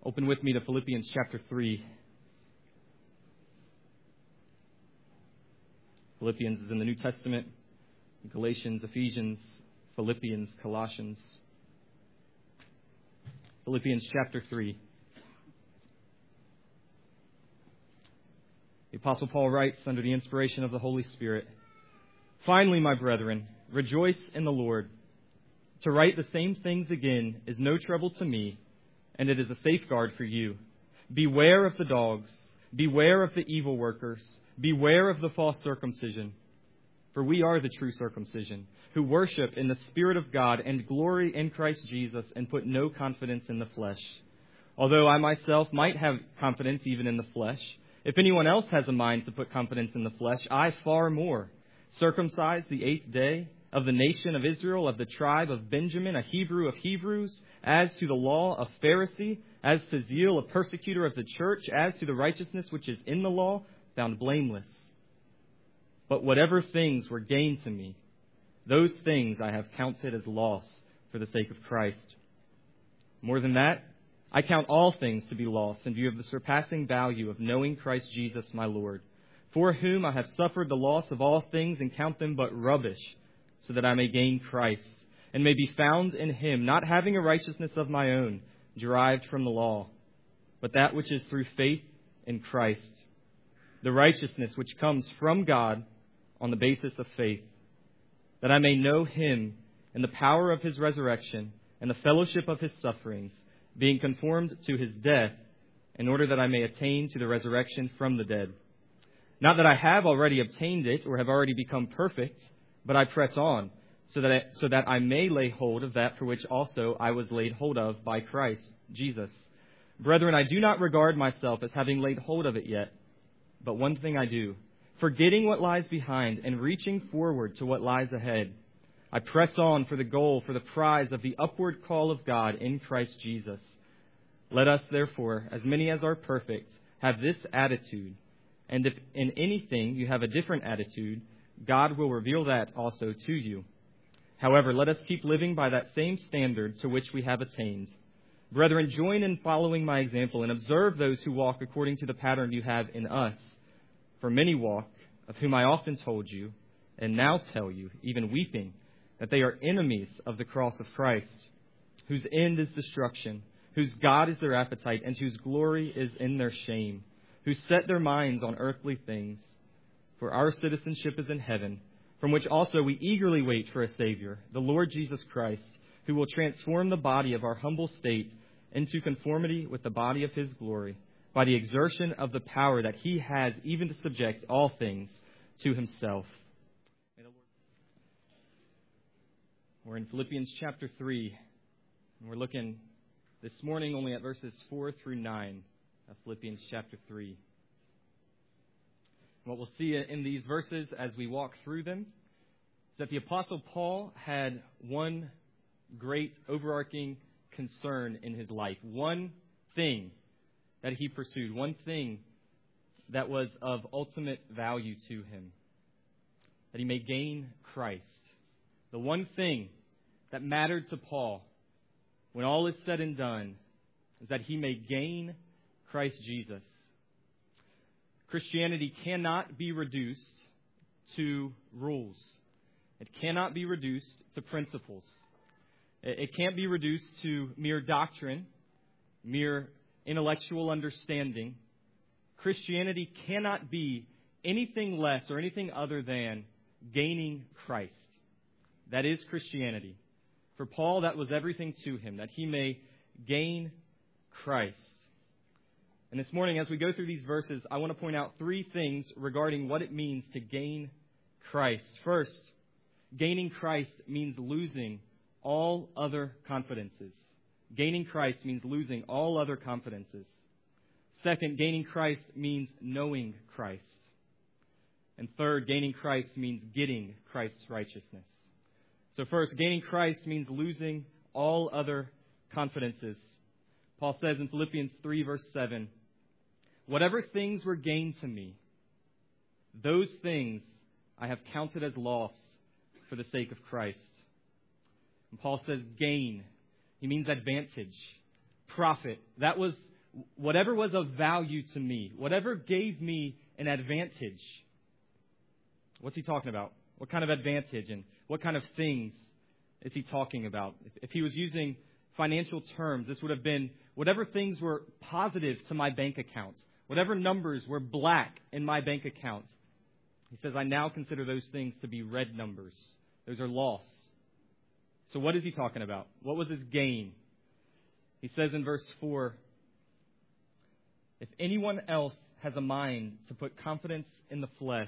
Open with me to Philippians chapter 3. Philippians is in the New Testament. Galatians, Ephesians, Philippians, Colossians. Philippians chapter 3. The Apostle Paul writes under the inspiration of the Holy Spirit, "Finally, my brethren, rejoice in the Lord. To write the same things again is no trouble to me, and it is a safeguard for you. Beware of the dogs. Beware of the evil workers. Beware of the false circumcision. For we are the true circumcision, who worship in the Spirit of God and glory in Christ Jesus and put no confidence in the flesh. Although I myself might have confidence even in the flesh, if anyone else has a mind to put confidence in the flesh, I far more. Circumcised the 8th day, of the nation of Israel, of the tribe of Benjamin, a Hebrew of Hebrews, as to the law, a Pharisee, as to zeal, a persecutor of the church, as to the righteousness which is in the law, found blameless. But whatever things were gained to me, those things I have counted as loss for the sake of Christ. More than that, I count all things to be lost in view of the surpassing value of knowing Christ Jesus my Lord, for whom I have suffered the loss of all things and count them but rubbish, so that I may gain Christ, and may be found in him, not having a righteousness of my own, derived from the law, but that which is through faith in Christ, the righteousness which comes from God on the basis of faith, that I may know him and the power of his resurrection and the fellowship of his sufferings, being conformed to his death, in order that I may attain to the resurrection from the dead. Not that I have already obtained it or have already become perfect, but I press on, so that I may lay hold of that for which also I was laid hold of by Christ Jesus. Brethren, I do not regard myself as having laid hold of it yet, but one thing I do, forgetting what lies behind and reaching forward to what lies ahead, I press on for the goal, for the prize of the upward call of God in Christ Jesus. Let us, therefore, as many as are perfect, have this attitude, and if in anything you have a different attitude, God will reveal that also to you. However, let us keep living by that same standard to which we have attained. Brethren, join in following my example and observe those who walk according to the pattern you have in us. For many walk, of whom I often told you, and now tell you, even weeping, that they are enemies of the cross of Christ, whose end is destruction, whose God is their appetite, and whose glory is in their shame, who set their minds on earthly things. For our citizenship is in heaven, from which also we eagerly wait for a Savior, the Lord Jesus Christ, who will transform the body of our humble state into conformity with the body of his glory, by the exertion of the power that he has even to subject all things to himself. We're in Philippians chapter 3, and we're looking this morning only at verses 4 through 9 of Philippians chapter 3. What we'll see in these verses as we walk through them is that the Apostle Paul had one great overarching concern in his life, one thing that he pursued, one thing that was of ultimate value to him, that he may gain Christ. The one thing that mattered to Paul when all is said and done is that he may gain Christ Jesus. Christianity cannot be reduced to rules. It cannot be reduced to principles. It can't be reduced to mere doctrine, mere intellectual understanding. Christianity cannot be anything less or anything other than gaining Christ. That is Christianity. For Paul, that was everything to him, that he may gain Christ. And this morning, as we go through these verses, I want to point out three things regarding what it means to gain Christ. First, gaining Christ means losing all other confidences. Gaining Christ means losing all other confidences. Second, gaining Christ means knowing Christ. And third, gaining Christ means getting Christ's righteousness. So first, gaining Christ means losing all other confidences. Paul says in Philippians 3, verse 7, "Whatever things were gained to me, those things I have counted as loss for the sake of Christ." And Paul says gain. He means advantage, profit. That was whatever was of value to me, whatever gave me an advantage. What's he talking about? What kind of advantage and what kind of things is he talking about? If he was using financial terms, this would have been whatever things were positive to my bank account, whatever numbers were black in my bank account. He says, I now consider those things to be red numbers. Those are loss. So what is he talking about? What was his gain? He says in verse 4, if anyone else has a mind to put confidence in the flesh,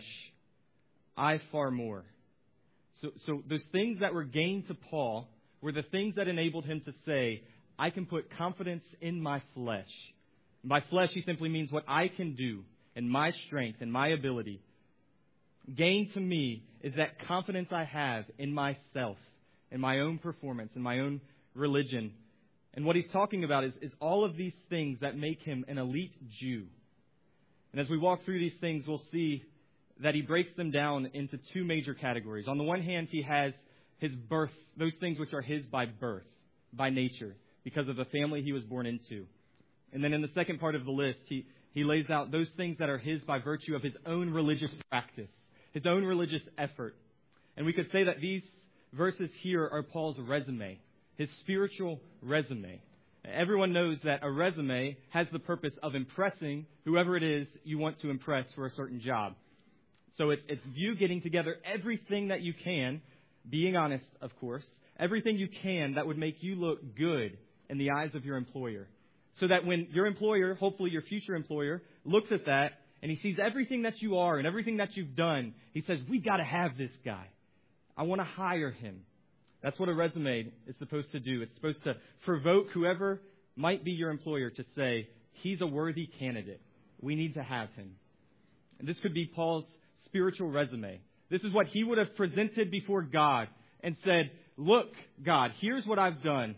I far more. So those things that were gained to Paul were the things that enabled him to say, I can put confidence in my flesh. And by flesh, he simply means what I can do and my strength and my ability. Gain to me is that confidence I have in myself, in my own performance, in my own religion. And what he's talking about is all of these things that make him an elite Jew. And as we walk through these things, we'll see that he breaks them down into two major categories. On the one hand, he has his birth, those things which are his by birth, by nature, because of the family he was born into. And then in the second part of the list, he lays out those things that are his by virtue of his own religious practice, his own religious effort. And we could say that these verses here are Paul's resume, his spiritual resume. Everyone knows that a resume has the purpose of impressing whoever it is you want to impress for a certain job. So it's you getting together everything that you can, being honest, of course, everything you can that would make you look good in the eyes of your employer. So that when your employer, hopefully your future employer, looks at that and he sees everything that you are and everything that you've done, he says, we got to have this guy. I want to hire him. That's what a resume is supposed to do. It's supposed to provoke whoever might be your employer to say, he's a worthy candidate. We need to have him. And this could be Paul's spiritual resume. This is what he would have presented before God and said, look, God, here's what I've done.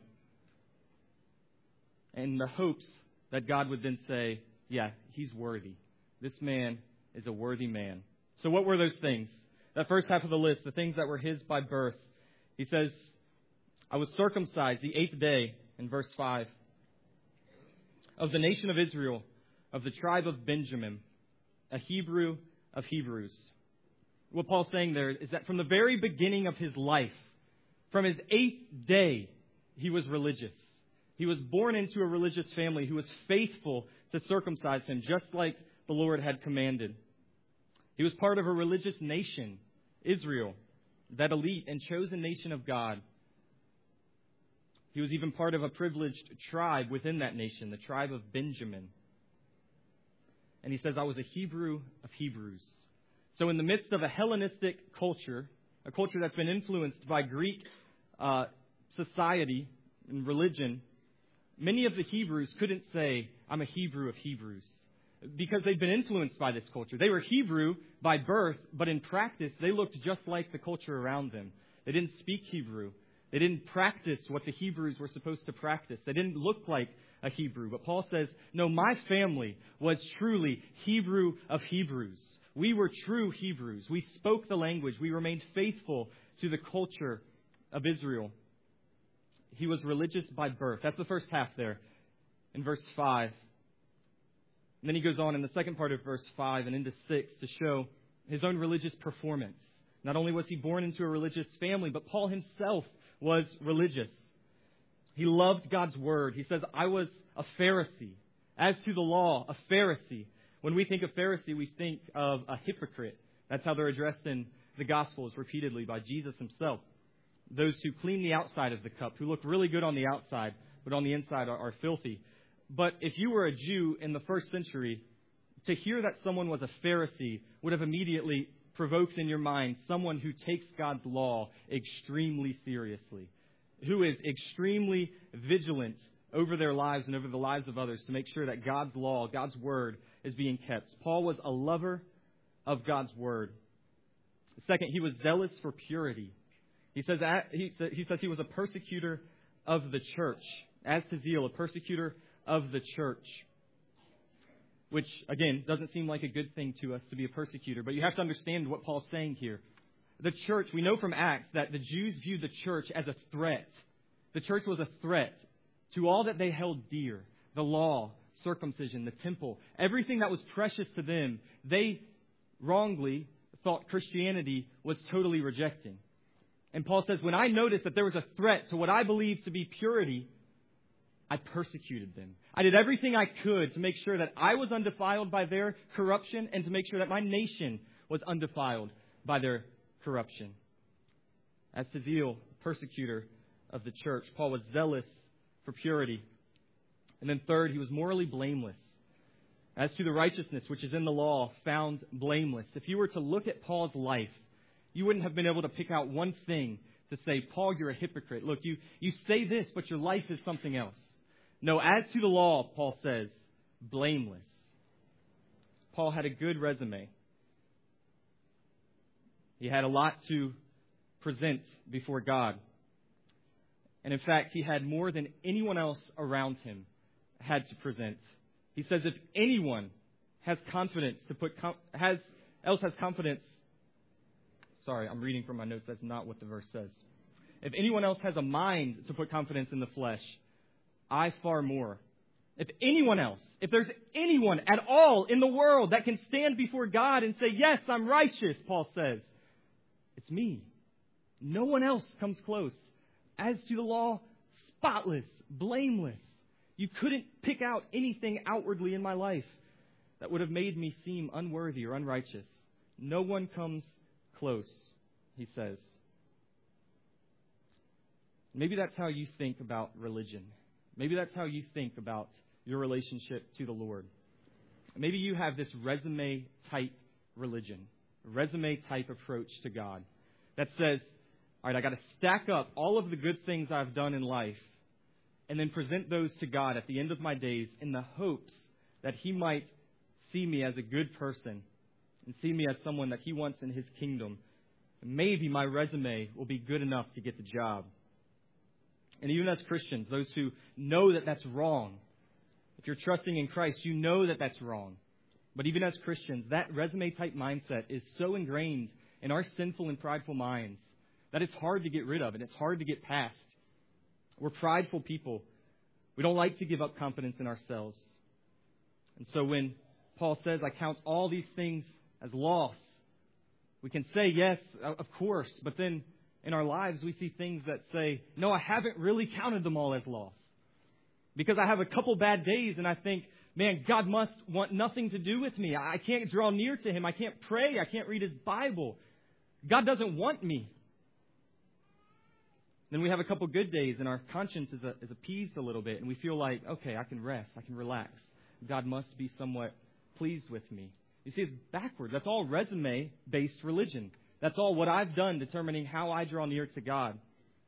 And the hopes that God would then say, yeah, he's worthy. This man is a worthy man. So what were those things? That first half of the list, the things that were his by birth. He says, I was circumcised the 8th day, in verse 5, of the nation of Israel, of the tribe of Benjamin, a Hebrew of Hebrews. What Paul's saying there is that from the very beginning of his life, from his 8th day, he was religious. He was born into a religious family who was faithful to circumcise him, just like the Lord had commanded. He was part of a religious nation, Israel, that elite and chosen nation of God. He was even part of a privileged tribe within that nation, the tribe of Benjamin. And he says, I was a Hebrew of Hebrews. So in the midst of a Hellenistic culture, a culture that's been influenced by Greek society and religion, many of the Hebrews couldn't say, I'm a Hebrew of Hebrews, because they'd been influenced by this culture. They were Hebrew by birth, but in practice, they looked just like the culture around them. They didn't speak Hebrew. They didn't practice what the Hebrews were supposed to practice. They didn't look like a Hebrew. But Paul says, no, my family was truly Hebrew of Hebrews. We were true Hebrews. We spoke the language. We remained faithful to the culture of Israel. He was religious by birth. That's the first half there in verse 5. And then he goes on in the second part of verse 5 and into 6 to show his own religious performance. Not only was he born into a religious family, but Paul himself was religious. He loved God's word. He says, I was a Pharisee. As to the law, a Pharisee. When we think of Pharisee, we think of a hypocrite. That's how they're addressed in the Gospels repeatedly by Jesus himself. Those who clean the outside of the cup, who look really good on the outside, but on the inside are filthy. But if you were a Jew in the first century, to hear that someone was a Pharisee would have immediately provoked in your mind someone who takes God's law extremely seriously, who is extremely vigilant over their lives and over the lives of others to make sure that God's law, God's word, is being kept. Paul was a lover of God's word. Second, he was zealous for purity. He says he was a persecutor of the church. As to zeal, a persecutor of the church. Which, again, doesn't seem like a good thing to us to be a persecutor. But you have to understand what Paul's saying here. The church, we know from Acts that the Jews viewed the church as a threat. The church was a threat to all that they held dear. The law, circumcision, the temple, everything that was precious to them, they wrongly thought Christianity was totally rejecting. And Paul says, when I noticed that there was a threat to what I believed to be purity, I persecuted them. I did everything I could to make sure that I was undefiled by their corruption and to make sure that my nation was undefiled by their corruption. As to zeal, persecutor of the church, Paul was zealous for purity. And then third, he was morally blameless. As to the righteousness which is in the law, found blameless. If you were to look at Paul's life, you wouldn't have been able to pick out one thing to say, Paul, you're a hypocrite. Look, you say this, but your life is something else. No, as to the law, Paul says, blameless. Paul had a good resume. He had a lot to present before God. And in fact, he had more than anyone else around him had to present. He says if anyone has confidence has confidence. Sorry, I'm reading from my notes. That's not what the verse says. If anyone else has a mind to put confidence in the flesh, I far more. If anyone else, if there's anyone at all in the world that can stand before God and say, yes, I'm righteous, Paul says, it's me. No one else comes close. As to the law, spotless, blameless. You couldn't pick out anything outwardly in my life that would have made me seem unworthy or unrighteous. No one comes close, he says. Maybe that's how you think about religion. Maybe that's how you think about your relationship to the Lord. Maybe you have this resume-type religion, resume-type approach to God that says, all right, I got to stack up all of the good things I've done in life and then present those to God at the end of my days in the hopes that He might see me as a good person and see me as someone that He wants in His kingdom. Maybe my resume will be good enough to get the job. And even as Christians, those who know that that's wrong, if you're trusting in Christ, you know that that's wrong. But even as Christians, that resume-type mindset is so ingrained in our sinful and prideful minds that it's hard to get rid of and it's hard to get past. We're prideful people. We don't like to give up confidence in ourselves. And so when Paul says, I count all these things as loss, we can say, yes, of course, but then in our lives we see things that say, no, I haven't really counted them all as loss. Because I have a couple bad days and I think, man, God must want nothing to do with me. I can't draw near to Him. I can't pray. I can't read His Bible. God doesn't want me. Then we have a couple good days and our conscience is appeased a little bit and we feel like, okay, I can rest. I can relax. God must be somewhat pleased with me. You see, it's backwards. That's all resume-based religion. That's all what I've done determining how I draw near to God.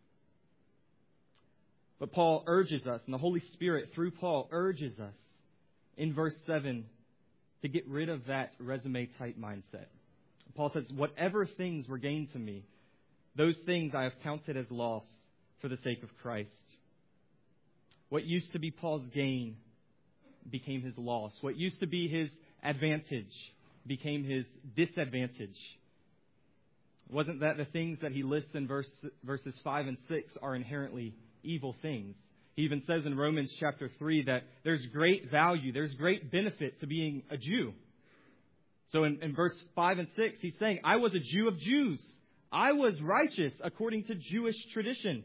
But Paul urges us, and the Holy Spirit through Paul urges us in verse 7 to get rid of that resume-type mindset. Paul says, whatever things were gained to me, those things I have counted as loss for the sake of Christ. What used to be Paul's gain became his loss. What used to be his advantage became his disadvantage. Wasn't that the things that he lists in verses 5 and 6 are inherently evil things? He even says in Romans chapter 3 that there's great value, there's great benefit to being a Jew. So in verse 5 and 6, he's saying, I was a Jew of Jews. I was righteous according to Jewish tradition.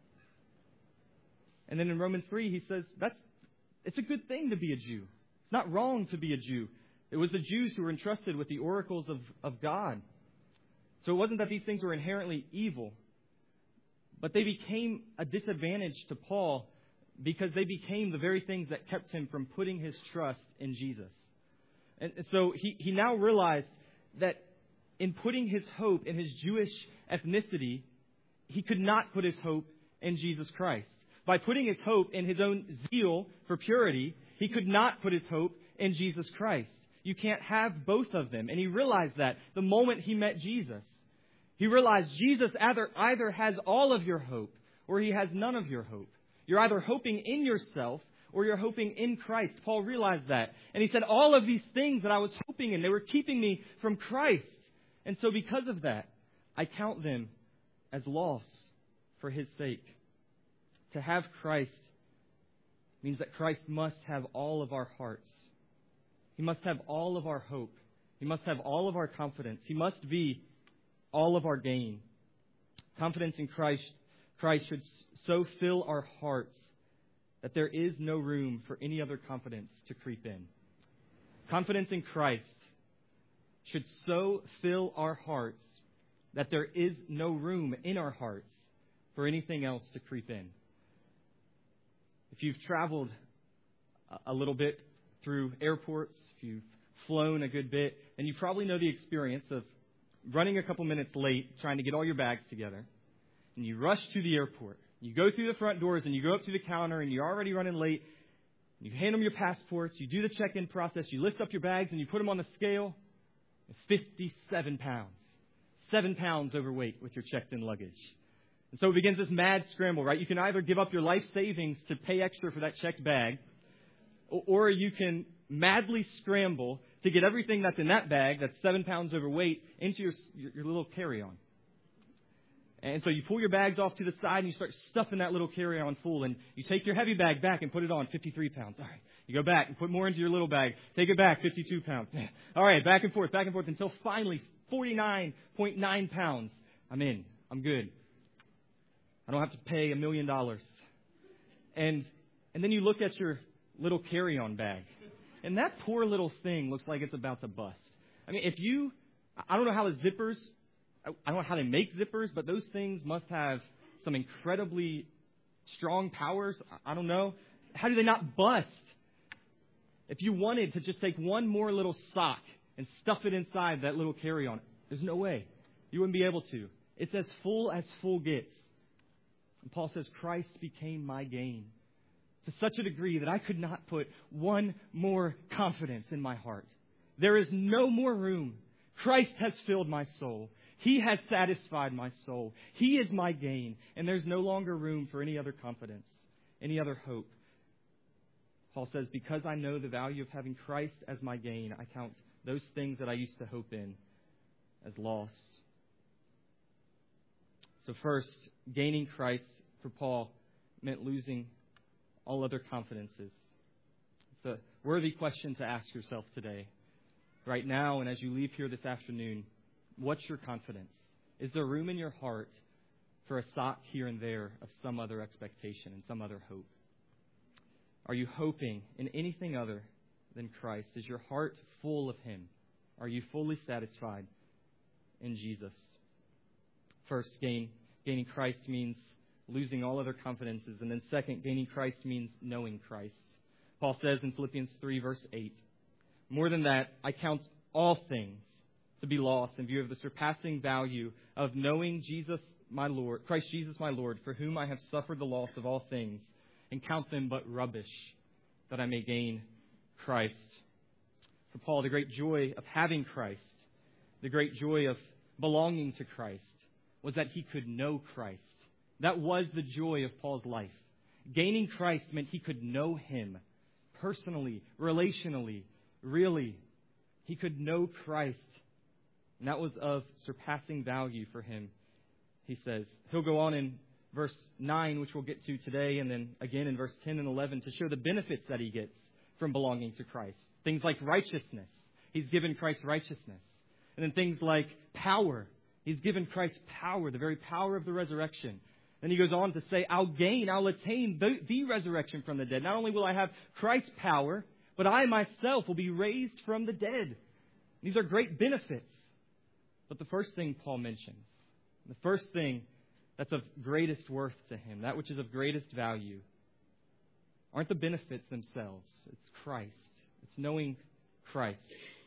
And then in Romans 3, he says, it's a good thing to be a Jew. It's not wrong to be a Jew. It was the Jews who were entrusted with the oracles of God. So it wasn't that these things were inherently evil, but they became a disadvantage to Paul because they became the very things that kept him from putting his trust in Jesus. And so he now realized that in putting his hope in his Jewish ethnicity, he could not put his hope in Jesus Christ. By putting his hope in his own zeal for purity, he could not put his hope in Jesus Christ. You can't have both of them. And he realized that the moment he met Jesus. He realized Jesus either has all of your hope or He has none of your hope. You're either hoping in yourself or you're hoping in Christ. Paul realized that. And he said, all of these things that I was hoping in, they were keeping me from Christ. And so because of that, I count them as loss for His sake. To have Christ means that Christ must have all of our hearts. He must have all of our hope. He must have all of our confidence. He must be all of our gain. Confidence in Christ should so fill our hearts that there is no room for any other confidence to creep in. Confidence in Christ should so fill our hearts that there is no room in our hearts for anything else to creep in. If you've traveled a little bit through airports, if you've flown a good bit, and you probably know the experience of running a couple minutes late trying to get all your bags together, and you rush to the airport. You go through the front doors and you go up to the counter and you're already running late. You hand them your passports. You do the check-in process. You lift up your bags and you put them on the scale. 57 pounds. 7 pounds overweight with your checked-in luggage. And so it begins this mad scramble, right? You can either give up your life savings to pay extra for that checked bag, or you can madly scramble to get everything that's in that bag that's 7 pounds overweight into your little carry-on. And so you pull your bags off to the side and you start stuffing that little carry-on full. And you take your heavy bag back and put it on, 53 pounds. All right. You go back and put more into your little bag. Take it back, 52 pounds. All right, back and forth, until finally 49.9 pounds. I'm in. I'm good. I don't have to pay $1 million. And then you look at your little carry-on bag. And that poor little thing looks like it's about to bust. I mean, I don't know how the zippers... I don't know how they make zippers, but those things must have some incredibly strong powers. I don't know. How do they not bust? If you wanted to just take one more little sock and stuff it inside that little carry-on, there's no way. You wouldn't be able to. It's as full gets. And Paul says, Christ became my gain to such a degree that I could not put one more confidence in my heart. There is no more room. Christ has filled my soul. He has satisfied my soul. He is my gain. And there's no longer room for any other confidence, any other hope. Paul says, because I know the value of having Christ as my gain, I count those things that I used to hope in as loss. So first, gaining Christ for Paul meant losing all other confidences. It's a worthy question to ask yourself today. Right now, and as you leave here this afternoon, what's your confidence? Is there room in your heart for a sock here and there of some other expectation and some other hope? Are you hoping in anything other than Christ? Is your heart full of Him? Are you fully satisfied in Jesus? First, gaining Christ means losing all other confidences. And then second, gaining Christ means knowing Christ. Paul says in Philippians 3, verse 8, more than that, I count all things to be lost in view of the surpassing value of knowing Jesus, my Lord, Christ Jesus, my Lord, for whom I have suffered the loss of all things, and count them but rubbish, that I may gain Christ. For Paul, the great joy of having Christ, the great joy of belonging to Christ, was that he could know Christ. That was the joy of Paul's life. Gaining Christ meant he could know Him personally, relationally, really. He could know Christ. And that was of surpassing value for him, he says. He'll go on in verse 9, which we'll get to today, and then again in verse 10 and 11 to show the benefits that he gets from belonging to Christ. Things like righteousness. He's given Christ righteousness. And then things like power. He's given Christ power, the very power of the resurrection. Then he goes on to say, I'll attain the resurrection from the dead. Not only will I have Christ's power, but I myself will be raised from the dead. These are great benefits. But the first thing Paul mentions, the first thing that's of greatest worth to him, that which is of greatest value, aren't the benefits themselves. It's Christ. It's knowing Christ.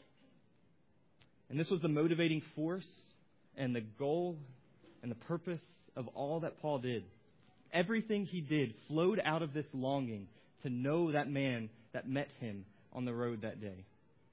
And this was the motivating force and the goal and the purpose of all that Paul did. Everything he did flowed out of this longing to know that man that met him on the road that day.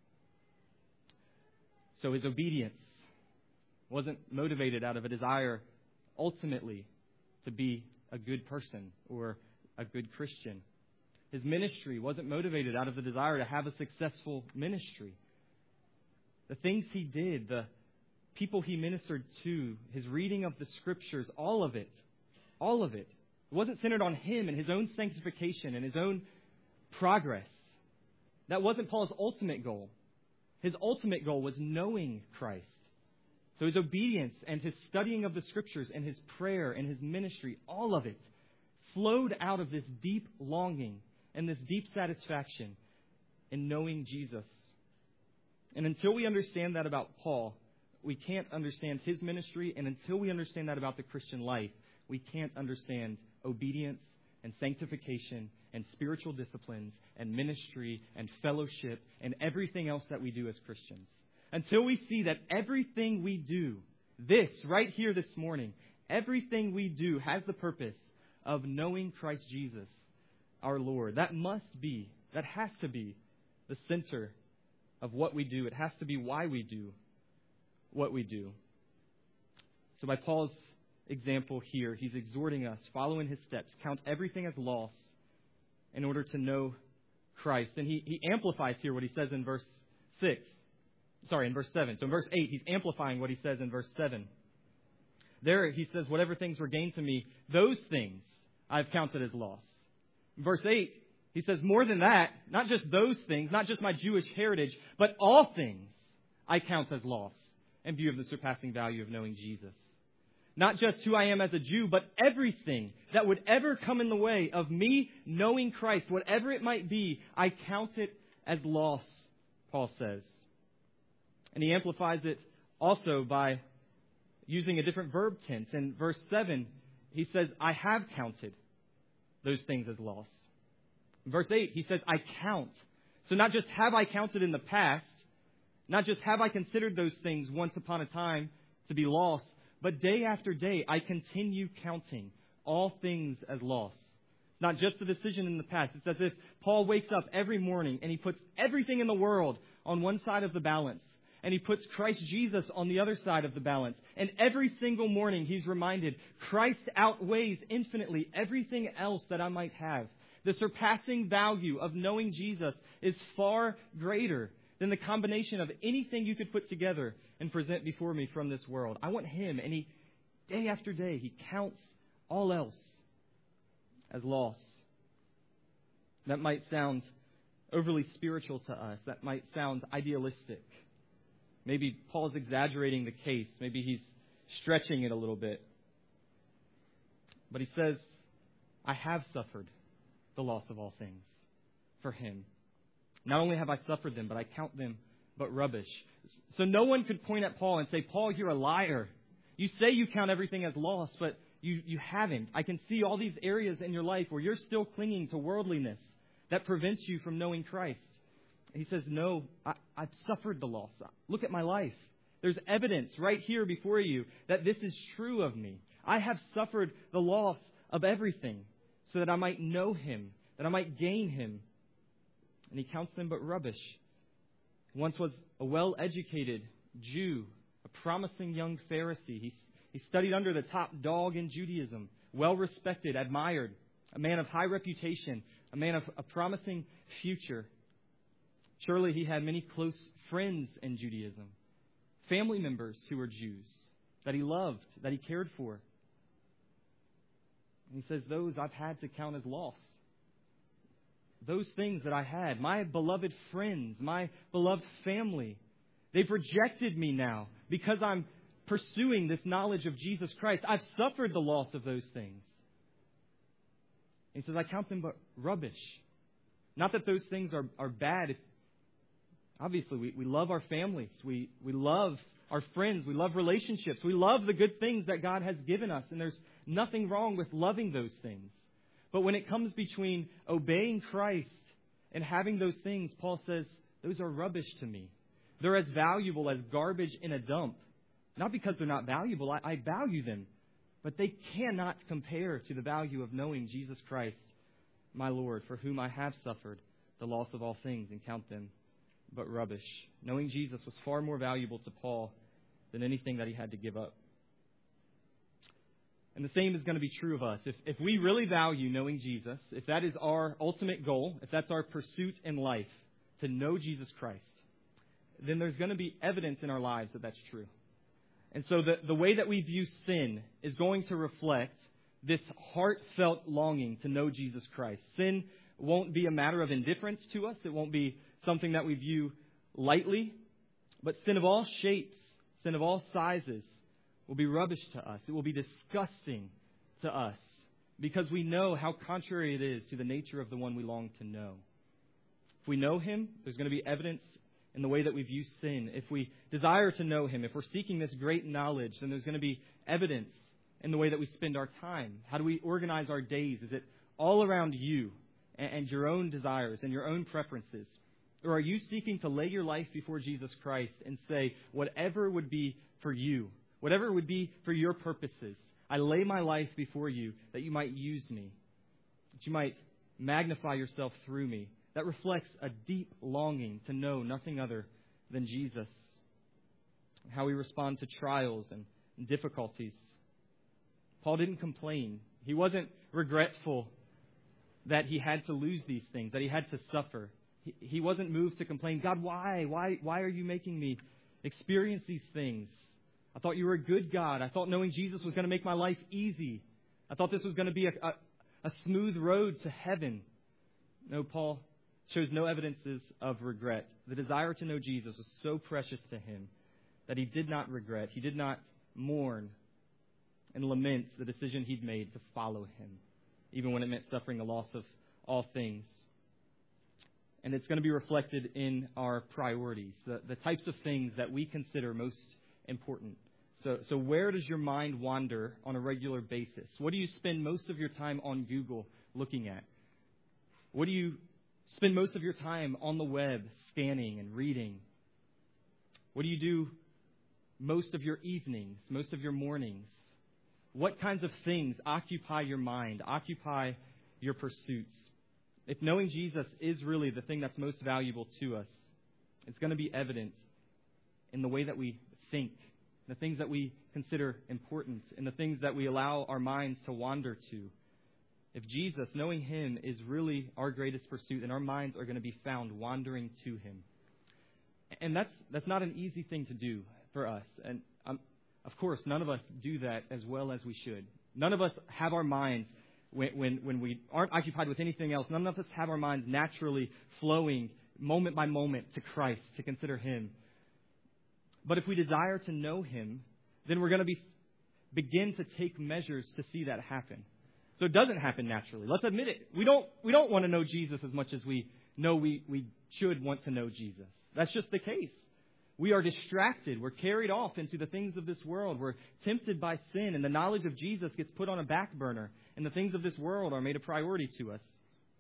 So his obedience wasn't motivated out of a desire ultimately to be a good person or a good Christian. His ministry wasn't motivated out of the desire to have a successful ministry. The things he did, the people he ministered to, his reading of the Scriptures, all of it, it wasn't centered on him and his own sanctification and his own progress. That wasn't Paul's ultimate goal. His ultimate goal was knowing Christ. So his obedience and his studying of the Scriptures and his prayer and his ministry, all of it flowed out of this deep longing and this deep satisfaction in knowing Jesus. And until we understand that about Paul, we can't understand his ministry. And until we understand that about the Christian life, we can't understand obedience and sanctification and spiritual disciplines and ministry and fellowship and everything else that we do as Christians. Until we see that everything we do, this right here this morning, everything we do has the purpose of knowing Christ Jesus, our Lord. That has to be the center of what we do. It has to be why we do what we do. So by Paul's example here, he's exhorting us, follow in his steps, count everything as loss in order to know Christ. And he amplifies here what he says in verse 7. So in verse 8, he's amplifying what he says in verse 7. There he says, whatever things were gained to me, those things I've counted as loss. In verse 8, he says, more than that, not just those things, not just my Jewish heritage, but all things I count as loss in view of the surpassing value of knowing Jesus. Not just who I am as a Jew, but everything that would ever come in the way of me knowing Christ, whatever it might be, I count it as loss, Paul says. And he amplifies it also by using a different verb tense. In verse 7, he says, I have counted those things as loss. In verse 8, he says, I count. So not just have I counted in the past, not just have I considered those things once upon a time to be lost, but day after day, I continue counting all things as loss. Not just a decision in the past. It's as if Paul wakes up every morning and he puts everything in the world on one side of the balance. And he puts Christ Jesus on the other side of the balance. And every single morning he's reminded, Christ outweighs infinitely everything else that I might have. The surpassing value of knowing Jesus is far greater than the combination of anything you could put together and present before me from this world. I want him. And day after day, he counts all else as loss. That might sound overly spiritual to us. That might sound idealistic. Maybe Paul's exaggerating the case. Maybe he's stretching it a little bit. But he says, I have suffered the loss of all things for him. Not only have I suffered them, but I count them but rubbish. So no one could point at Paul and say, Paul, you're a liar. You say you count everything as loss, but you haven't. I can see all these areas in your life where you're still clinging to worldliness that prevents you from knowing Christ. He says, no, I've suffered the loss. Look at my life. There's evidence right here before you that this is true of me. I have suffered the loss of everything so that I might know him, that I might gain him. And he counts them but rubbish. He once was a well-educated Jew, a promising young Pharisee. He studied under the top dog in Judaism, well-respected, admired, a man of high reputation, a man of a promising future. Surely he had many close friends in Judaism, family members who were Jews, that he loved, that he cared for. And he says, those I've had to count as loss. Those things that I had, my beloved friends, my beloved family, they've rejected me now because I'm pursuing this knowledge of Jesus Christ. I've suffered the loss of those things. And he says, I count them but rubbish. Not that those things are bad. Obviously, we love our families. We love our friends. We love relationships. We love the good things that God has given us. And there's nothing wrong with loving those things. But when it comes between obeying Christ and having those things, Paul says, those are rubbish to me. They're as valuable as garbage in a dump. Not because they're not valuable. I value them. But they cannot compare to the value of knowing Jesus Christ, my Lord, for whom I have suffered the loss of all things and count them but rubbish. Knowing Jesus was far more valuable to Paul than anything that he had to give up. And the same is going to be true of us. If we really value knowing Jesus, if that is our ultimate goal, if that's our pursuit in life, to know Jesus Christ, then there's going to be evidence in our lives that that's true. And so the way that we view sin is going to reflect this heartfelt longing to know Jesus Christ. Sin won't be a matter of indifference to us. It won't be something that we view lightly. But sin of all shapes, sin of all sizes, will be rubbish to us. It will be disgusting to us because we know how contrary it is to the nature of the one we long to know. If we know Him, there's going to be evidence in the way that we view sin. If we desire to know Him, if we're seeking this great knowledge, then there's going to be evidence in the way that we spend our time. How do we organize our days? Is it all around you and your own desires and your own preferences? Or are you seeking to lay your life before Jesus Christ and say, whatever would be for you, whatever would be for your purposes, I lay my life before you that you might use me, that you might magnify yourself through me. That reflects a deep longing to know nothing other than Jesus. How we respond to trials and difficulties. Paul didn't complain. He wasn't regretful that he had to lose these things, that he had to suffer. He wasn't moved to complain, God, why? Why are you making me experience these things? I thought you were a good God. I thought knowing Jesus was going to make my life easy. I thought this was going to be a smooth road to heaven. No, Paul shows no evidences of regret. The desire to know Jesus was so precious to him that he did not regret. He did not mourn and lament the decision he'd made to follow him, even when it meant suffering the loss of all things. And it's going to be reflected in our priorities, the types of things that we consider most important. So where does your mind wander on a regular basis? What do you spend most of your time on Google looking at? What do you spend most of your time on the web scanning and reading? What do you do most of your evenings, most of your mornings? What kinds of things occupy your mind, occupy your pursuits? If knowing Jesus is really the thing that's most valuable to us, it's going to be evident in the way that we think, the things that we consider important, and the things that we allow our minds to wander to. If Jesus, knowing Him, is really our greatest pursuit, then our minds are going to be found wandering to Him. And that's not an easy thing to do for us. And of course, none of us do that as well as we should. None of us have our minds, when we aren't occupied with anything else, none of us have our minds naturally flowing moment by moment to Christ, to consider Him. But if we desire to know Him, then we're going to begin to take measures to see that happen. So it doesn't happen naturally. Let's admit it. We don't want to know Jesus as much as we know we should want to know Jesus. That's just the case. We are distracted. We're carried off into the things of this world. We're tempted by sin, and the knowledge of Jesus gets put on a back burner, and the things of this world are made a priority to us.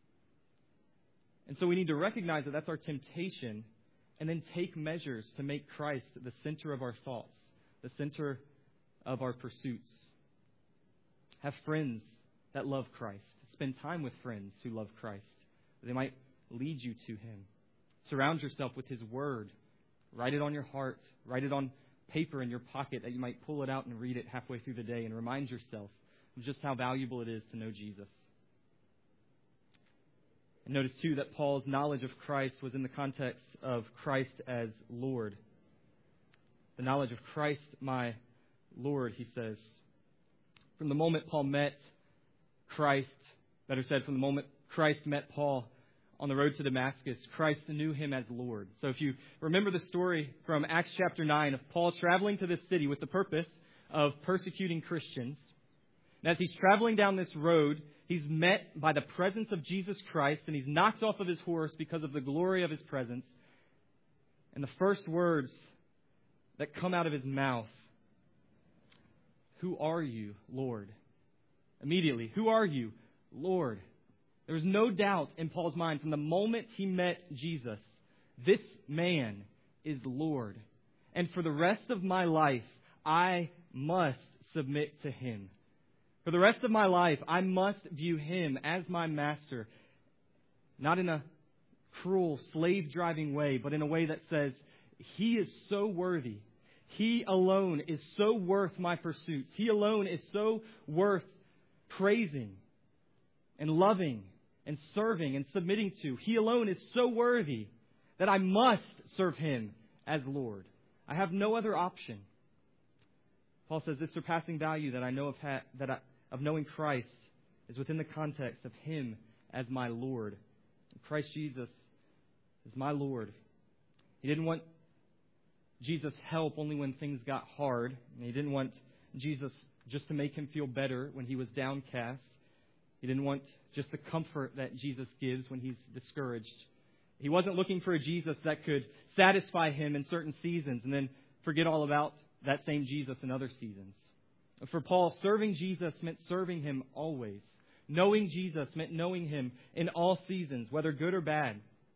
And so we need to recognize that that's our temptation, and then take measures to make Christ the center of our thoughts, the center of our pursuits. Have friends that love Christ. Spend time with friends who love Christ. They might lead you to Him. Surround yourself with His Word. Write it on your heart. Write it on paper in your pocket that you might pull it out and read it halfway through the day and remind yourself of just how valuable it is to know Jesus. And notice, too, that Paul's knowledge of Christ was in the context of Christ as Lord. The knowledge of Christ, my Lord, he says. From the moment Paul met Christ, better said, from the moment Christ met Paul on the road to Damascus, Christ knew him as Lord. So if you remember the story from Acts chapter 9 of Paul traveling to this city with the purpose of persecuting Christians, and as he's traveling down this road, he's met by the presence of Jesus Christ, and he's knocked off of his horse because of the glory of His presence. And the first words that come out of his mouth, "Who are you, Lord?" Immediately, "Who are you, Lord?" There was no doubt in Paul's mind from the moment he met Jesus, this man is Lord. And for the rest of my life, I must submit to Him. For the rest of my life, I must view Him as my master, not in a cruel, slave-driving way, but in a way that says, He is so worthy. He alone is so worth my pursuits. He alone is so worth praising and loving and serving and submitting to. He alone is so worthy that I must serve Him as Lord. I have no other option. Paul says, this surpassing value that I know of that of knowing Christ is within the context of Him as my Lord. Christ Jesus is my Lord. He didn't want Jesus' help only when things got hard. And He didn't want Jesus just to make Him feel better when He was downcast. He didn't want just the comfort that Jesus gives when He's discouraged. He wasn't looking for a Jesus that could satisfy Him in certain seasons and then forget all about that same Jesus in other seasons. For Paul, serving Jesus meant serving Him always. Knowing Jesus meant knowing Him in all seasons, whether good or bad.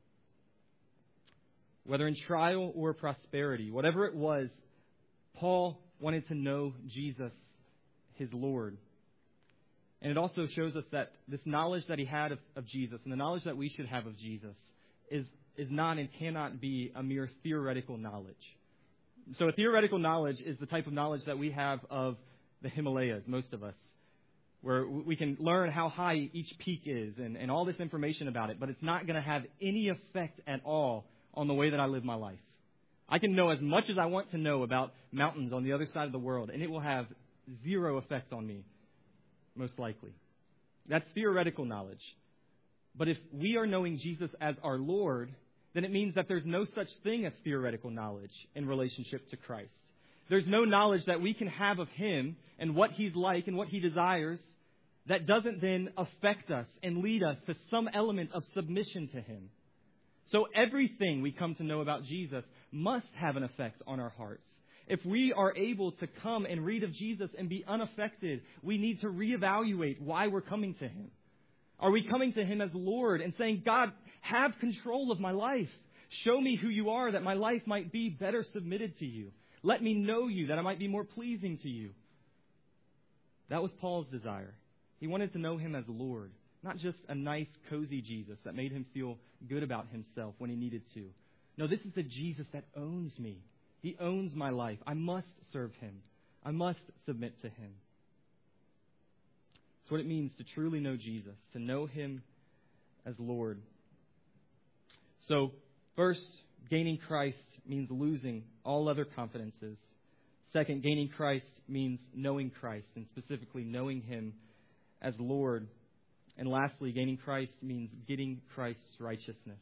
Whether in trial or prosperity. Whatever it was, Paul wanted to know Jesus, his Lord. And it also shows us that this knowledge that he had of Jesus and the knowledge that we should have of Jesus is not and cannot be a mere theoretical knowledge. So a theoretical knowledge is the type of knowledge that we have of the Himalayas, most of us, where we can learn how high each peak is and all this information about it, but it's not going to have any effect at all on the way that I live my life. I can know as much as I want to know about mountains on the other side of the world, and it will have zero effect on me, most likely. That's theoretical knowledge. But if we are knowing Jesus as our Lord, then it means that there's no such thing as theoretical knowledge in relationship to Christ. There's no knowledge that we can have of Him and what He's like and what He desires that doesn't then affect us and lead us to some element of submission to Him. So everything we come to know about Jesus must have an effect on our hearts. If we are able to come and read of Jesus and be unaffected, we need to reevaluate why we're coming to Him. Are we coming to Him as Lord and saying, God, have control of my life. Show me who you are, that my life might be better submitted to you. Let me know you, that I might be more pleasing to you. That was Paul's desire. He wanted to know Him as Lord, not just a nice, cozy Jesus that made him feel good about himself when he needed to. No, this is the Jesus that owns me. He owns my life. I must serve Him. I must submit to Him. That's what it means to truly know Jesus, to know Him as Lord. So, first, gaining Christ means losing all other confidences. Second, gaining Christ means knowing Christ, and specifically knowing Him as Lord. And lastly, gaining Christ means getting Christ's righteousness.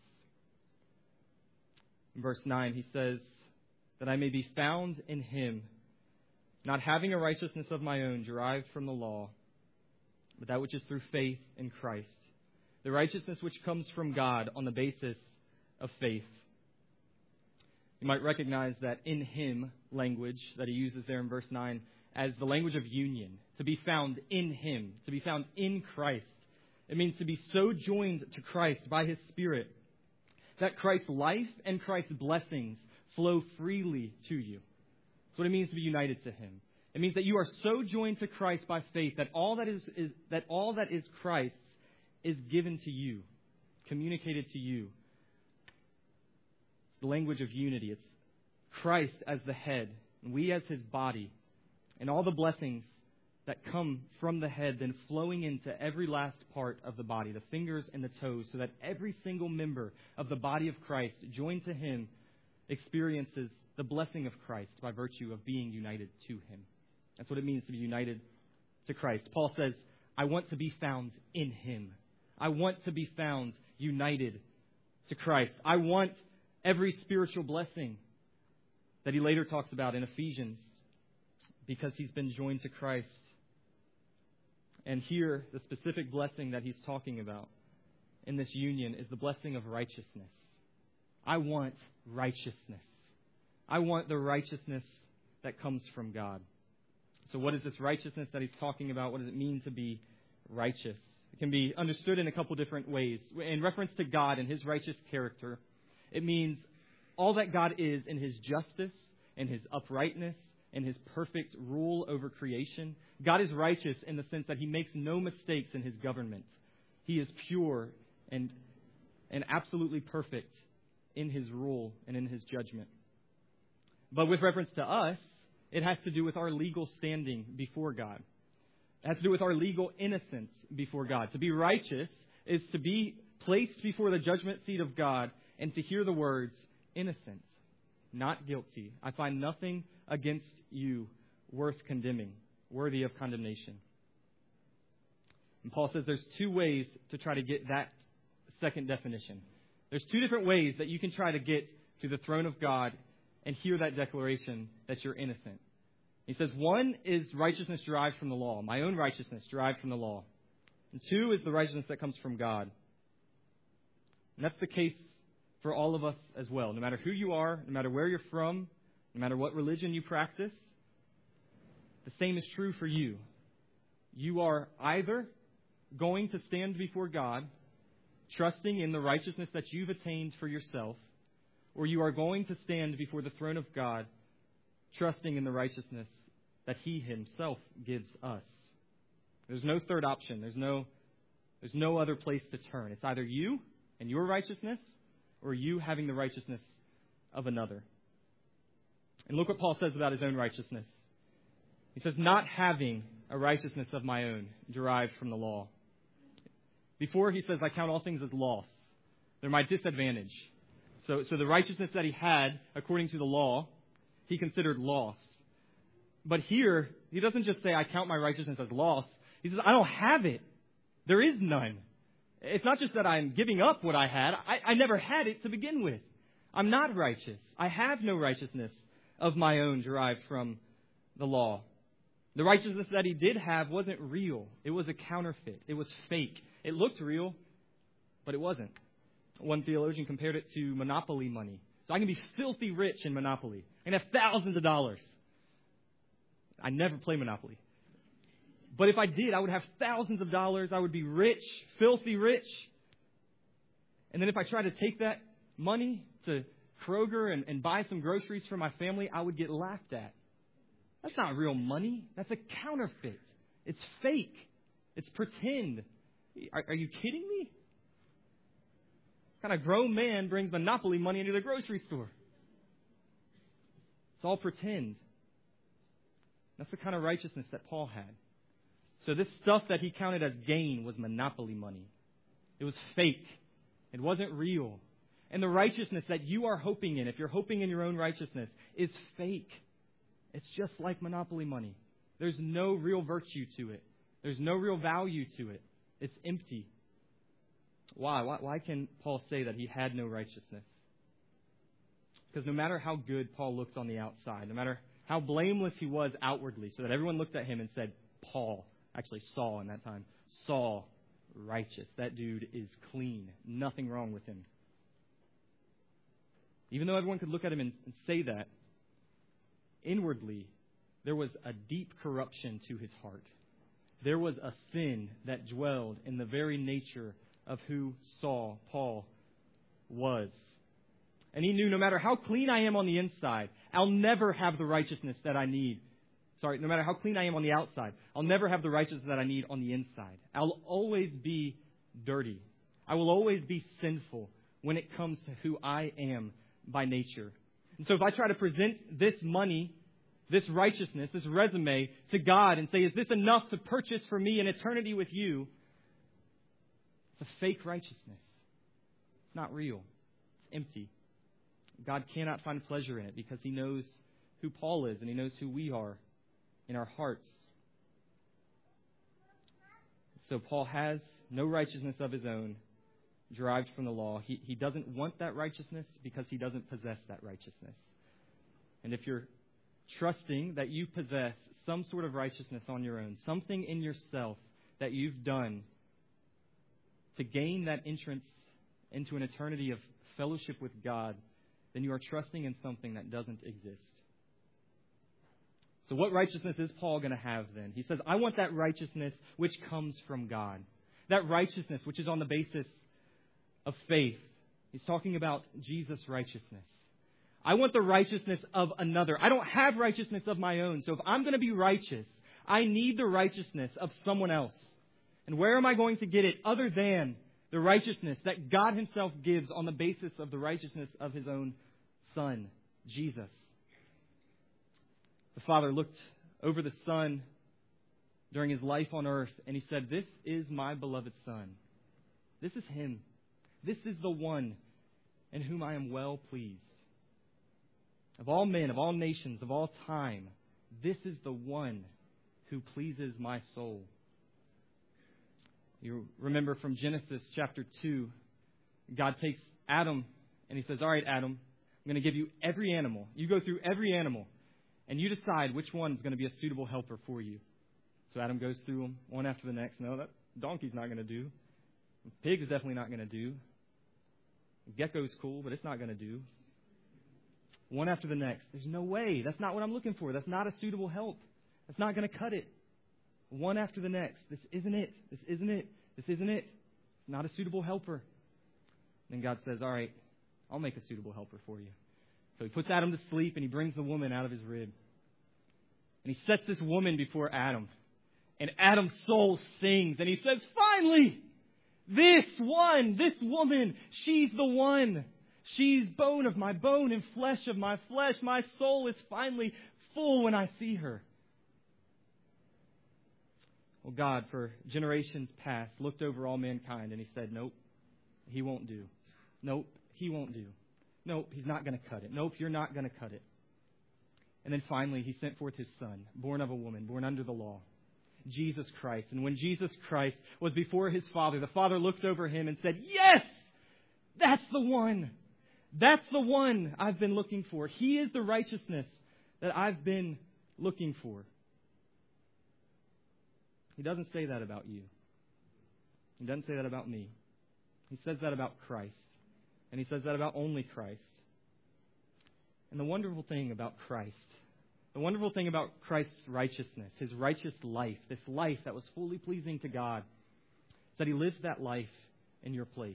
In verse 9, he says, that I may be found in Him, not having a righteousness of my own derived from the law, but that which is through faith in Christ. The righteousness which comes from God on the basis of faith. You might recognize that in Him language that he uses there in verse 9 as the language of union. To be found in Him, to be found in Christ. It means to be so joined to Christ by His Spirit that Christ's life and Christ's blessings flow freely to you. That's what it means to be united to Him. It means that you are so joined to Christ by faith that all that is Christ's is given to you, communicated to you. The language of unity. It's Christ as the head, and we as His body, and all the blessings that come from the head then flowing into every last part of the body, the fingers and the toes, so that every single member of the body of Christ joined to Him experiences the blessing of Christ by virtue of being united to Him. That's what it means to be united to Christ. Paul says, I want to be found in Him. I want to be found united to Christ. I want every spiritual blessing that he later talks about in Ephesians because he's been joined to Christ. And here, the specific blessing that he's talking about in this union is the blessing of righteousness. I want righteousness. I want the righteousness that comes from God. So what is this righteousness that he's talking about? What does it mean to be righteous? It can be understood in a couple different ways. In reference to God and His righteous character, it means all that God is in His justice and His uprightness and His perfect rule over creation. God is righteous in the sense that He makes no mistakes in His government. He is pure and absolutely perfect in His rule and in His judgment. But with reference to us, it has to do with our legal standing before God. It has to do with our legal innocence before God. To be righteous is to be placed before the judgment seat of God and to hear the words, innocent, not guilty. I find nothing against you worth condemning, worthy of condemnation. And Paul says there's two ways to try to get that second definition. There's two different ways that you can try to get to the throne of God and hear that declaration that you're innocent. He says one is righteousness derived from the law, my own righteousness derived from the law. And two is the righteousness that comes from God. And that's the case for all of us as well. No matter who you are, no matter where you're from, no matter what religion you practice, the same is true for you. You are either going to stand before God, trusting in the righteousness that you've attained for yourself, or you are going to stand before the throne of God, trusting in the righteousness that He Himself gives us. There's no third option. There's no other place to turn. It's either you and your righteousness, or you having the righteousness of another. And look what Paul says about his own righteousness. He says, not having a righteousness of my own derived from the law. Before, he says, I count all things as loss. They're my disadvantage. So the righteousness that he had, according to the law, he considered loss. But here, he doesn't just say, I count my righteousness as loss. He says, I don't have it. There is none. It's not just that I'm giving up what I had. I never had it to begin with. I'm not righteous. I have no righteousness of my own derived from the law. The righteousness that he did have wasn't real. It was a counterfeit. It was fake. It looked real, but it wasn't. One theologian compared it to monopoly money. So I can be filthy rich in Monopoly. I can have thousands of dollars. I never play Monopoly. But if I did, I would have thousands of dollars. I would be rich, filthy rich. And then if I tried to take that money to Kroger and buy some groceries for my family, I would get laughed at. That's not real money. That's a counterfeit. It's fake. It's pretend. Are you kidding me? What kind of grown man brings Monopoly money into the grocery store? It's all pretend. That's the kind of righteousness that Paul had. So this stuff that he counted as gain was monopoly money. It was fake. It wasn't real. And the righteousness that you are hoping in, if you're hoping in your own righteousness, is fake. It's just like monopoly money. There's no real virtue to it. There's no real value to it. It's empty. Why can Paul say that he had no righteousness? Because no matter how good Paul looked on the outside, no matter how blameless he was outwardly, so that everyone looked at him and said, Paul, actually Saul in that time, Saul, righteous. That dude is clean. Nothing wrong with him. Even though everyone could look at him and say that, inwardly, there was a deep corruption to his heart. There was a sin that dwelled in the very nature of who Paul was. And he knew no matter how clean I am on the inside, I'll never have the righteousness that I need. No matter how clean I am on the outside, I'll never have the righteousness that I need on the inside. I'll always be dirty. I will always be sinful when it comes to who I am by nature. And so if I try to present this money, this righteousness, this resume to God and say, is this enough to purchase for me an eternity with you? It's a fake righteousness. It's not real. It's empty. God cannot find pleasure in it because He knows who Paul is and He knows who we are in our hearts. So Paul has no righteousness of his own derived from the law. He doesn't want that righteousness because he doesn't possess that righteousness. And if you're trusting that you possess some sort of righteousness on your own, something in yourself that you've done to gain that entrance into an eternity of fellowship with God, then you are trusting in something that doesn't exist. So what righteousness is Paul going to have then? He says, I want that righteousness which comes from God. That righteousness which is on the basis of faith. He's talking about Jesus' righteousness. I want the righteousness of another. I don't have righteousness of my own. So if I'm going to be righteous, I need the righteousness of someone else. And where am I going to get it other than the righteousness that God Himself gives on the basis of the righteousness of His own Son, Jesus? The Father looked over the Son during His life on earth and He said, this is my beloved Son. This is Him. This is the one in whom I am well pleased. Of all men, of all nations, of all time, this is the one who pleases my soul. You remember from Genesis chapter 2, God takes Adam and he says, all right, Adam, I'm going to give you every animal. You go through every animal and you decide which one is going to be a suitable helper for you. So Adam goes through them one after the next. No, that donkey's not going to do. Pig is definitely not going to do. Gecko's cool, but it's not going to do. One after the next. There's no way. That's not what I'm looking for. That's not a suitable help. That's not going to cut it. One after the next. This isn't it. This isn't it. This isn't it. Not a suitable helper. Then God says, all right, I'll make a suitable helper for you. So he puts Adam to sleep and he brings the woman out of his rib. And he sets this woman before Adam. And Adam's soul sings and he says, finally, this woman, she's the one. She's bone of my bone and flesh of my flesh. My soul is finally full when I see her. Well, God, for generations past, looked over all mankind and he said, nope, he won't do. Nope, he won't do. Nope, he's not going to cut it. Nope, you're not going to cut it. And then finally, he sent forth his Son, born of a woman, born under the law, Jesus Christ. And when Jesus Christ was before his Father, the Father looked over him and said, yes, that's the one. That's the one I've been looking for. He is the righteousness that I've been looking for. He doesn't say that about you. He doesn't say that about me. He says that about Christ. And he says that about only Christ. And the wonderful thing about Christ, the wonderful thing about Christ's righteousness, his righteous life, this life that was fully pleasing to God, is that he lives that life in your place.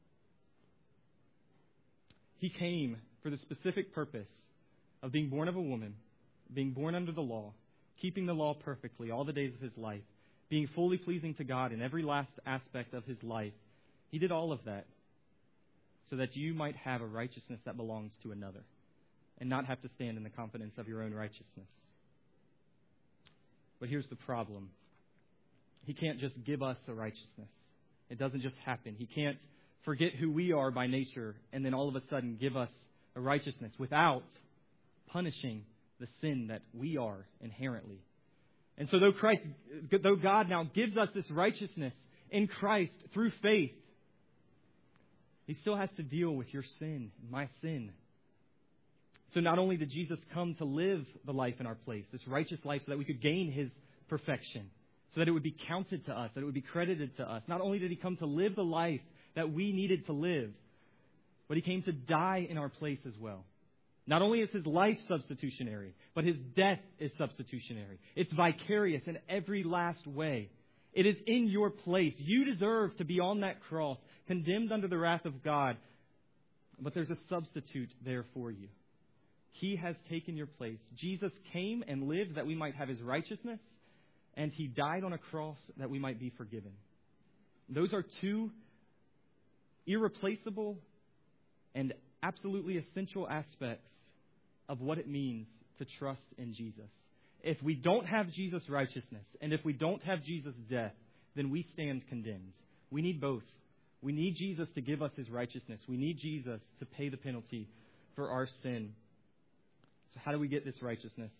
He came for the specific purpose of being born of a woman, being born under the law, keeping the law perfectly all the days of his life, being fully pleasing to God in every last aspect of his life. He did all of that so that you might have a righteousness that belongs to another and not have to stand in the confidence of your own righteousness. But here's the problem. He can't just give us a righteousness. It doesn't just happen. He can't forget who we are by nature and then all of a sudden give us a righteousness without punishing the sin that we are inherently. And so though God now gives us this righteousness in Christ through faith, he still has to deal with your sin, my sin. So not only did Jesus come to live the life in our place, this righteous life, so that we could gain his perfection, so that it would be counted to us, that it would be credited to us. Not only did he come to live the life that we needed to live, but he came to die in our place as well. Not only is his life substitutionary, but his death is substitutionary. It's vicarious in every last way. It is in your place. You deserve to be on that cross, condemned under the wrath of God. But there's a substitute there for you. He has taken your place. Jesus came and lived that we might have his righteousness, and he died on a cross that we might be forgiven. Those are two irreplaceable and absolutely essential aspects of what it means to trust in Jesus. If we don't have Jesus' righteousness, and if we don't have Jesus' death, then we stand condemned. We need both. We need Jesus to give us his righteousness. We need Jesus to pay the penalty for our sin. So how do we get this righteousness?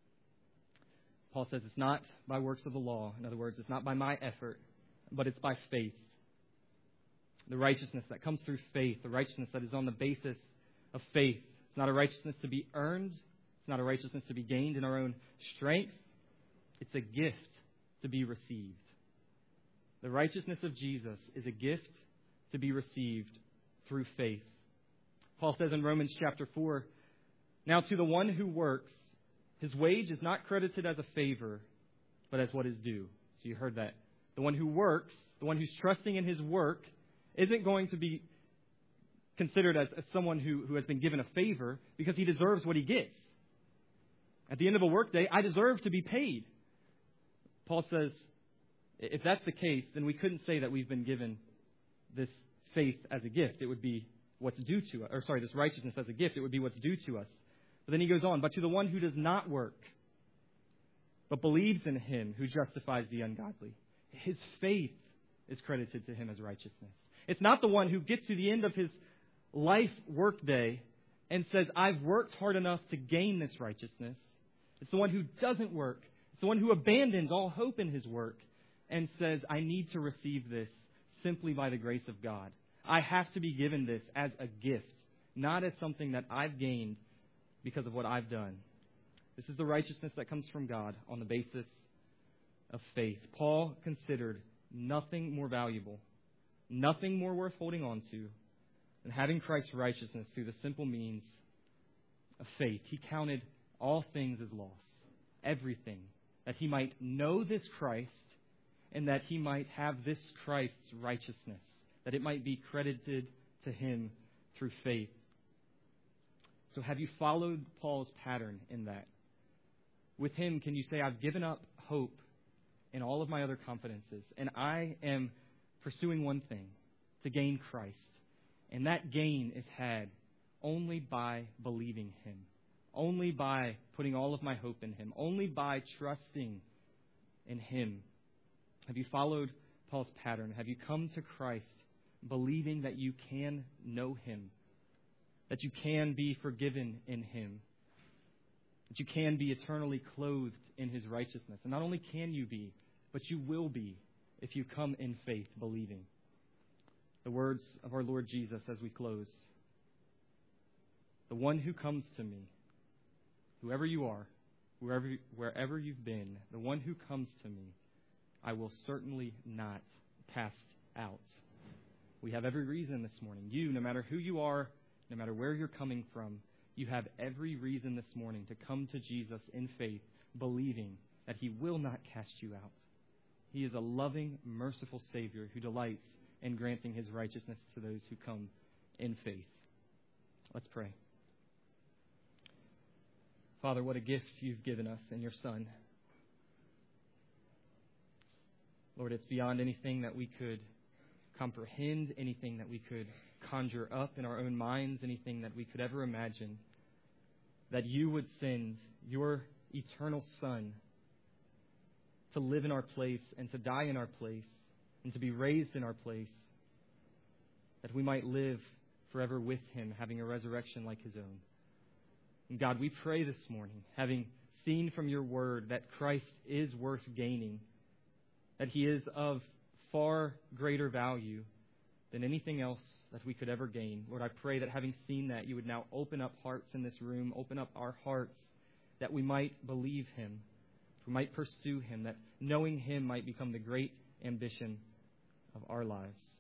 Paul says it's not by works of the law. In other words, it's not by my effort, but it's by faith. The righteousness that comes through faith, the righteousness that is on the basis of faith. It's not a righteousness to be earned. It's not a righteousness to be gained in our own strength. It's a gift to be received. The righteousness of Jesus is a gift to be received through faith. Paul says in Romans chapter 4, now to the one who works, his wage is not credited as a favor, but as what is due. So you heard that. The one who works, the one who's trusting in his work, isn't going to be considered as someone who has been given a favor because he deserves what he gets. At the end of a workday, I deserve to be paid. Paul says, if that's the case, then we couldn't say that we've been given this faith as a gift. It would be what's due to us. This righteousness as a gift. It would be what's due to us. But then he goes on, but to the one who does not work, but believes in him who justifies the ungodly, his faith is credited to him as righteousness. It's not the one who gets to the end of his life workday and says, I've worked hard enough to gain this righteousness. It's the one who doesn't work. It's the one who abandons all hope in his work and says, I need to receive this simply by the grace of God. I have to be given this as a gift, not as something that I've gained because of what I've done. This is the righteousness that comes from God on the basis of faith. Paul considered nothing more valuable, nothing more worth holding on to than having Christ's righteousness through the simple means of faith. He counted all things as loss, everything, that he might know this Christ and that he might have this Christ's righteousness, that it might be credited to him through faith. So have you followed Paul's pattern in that? With him, can you say, I've given up hope in all of my other confidences, and I am pursuing one thing, to gain Christ. And that gain is had only by believing him, only by putting all of my hope in him, only by trusting in him. Have you followed Paul's pattern? Have you come to Christ believing that you can know him, that you can be forgiven in him, that you can be eternally clothed in his righteousness? And not only can you be, but you will be if you come in faith believing. The words of our Lord Jesus as we close. The one who comes to me, whoever you are, wherever you've been, the one who comes to me, I will certainly not cast out. We have every reason this morning. You, no matter who you are, no matter where you're coming from, you have every reason this morning to come to Jesus in faith, believing that he will not cast you out. He is a loving, merciful Savior who delights in granting his righteousness to those who come in faith. Let's pray. Father, what a gift you've given us in your Son. Lord, it's beyond anything that we could comprehend, anything that we could conjure up in our own minds, anything that we could ever imagine, that you would send your eternal Son to live in our place and to die in our place and to be raised in our place, that we might live forever with him, having a resurrection like his own. And God, we pray this morning, having seen from your word that Christ is worth gaining, that he is of far greater value than anything else that we could ever gain. Lord, I pray that having seen that, you would now open up hearts in this room, open up our hearts, that we might believe him, we might pursue him, that knowing him might become the great ambition of our lives.